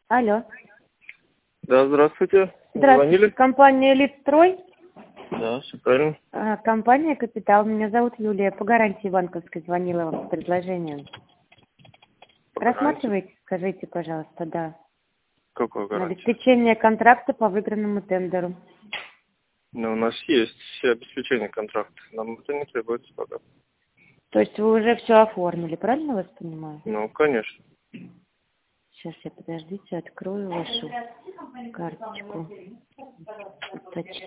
Алло. Да, здравствуйте. Здравствуйте. Звонили? Компания «Элитстрой». Да, все правильно. Компания «Капитал». Меня зовут Юлия. По гарантии банковской звонила вам с предложением. По гарантии? Рассматриваете? Скажите, пожалуйста, да. Какой На гарантии? обеспечение контракта по выигранному тендеру. Ну, у нас есть все обеспечения контракта. Нам это не требуется пока. То есть вы уже все оформили, правильно вас понимаю? Ну, конечно. Сейчас я, подождите, открою вашу карточку.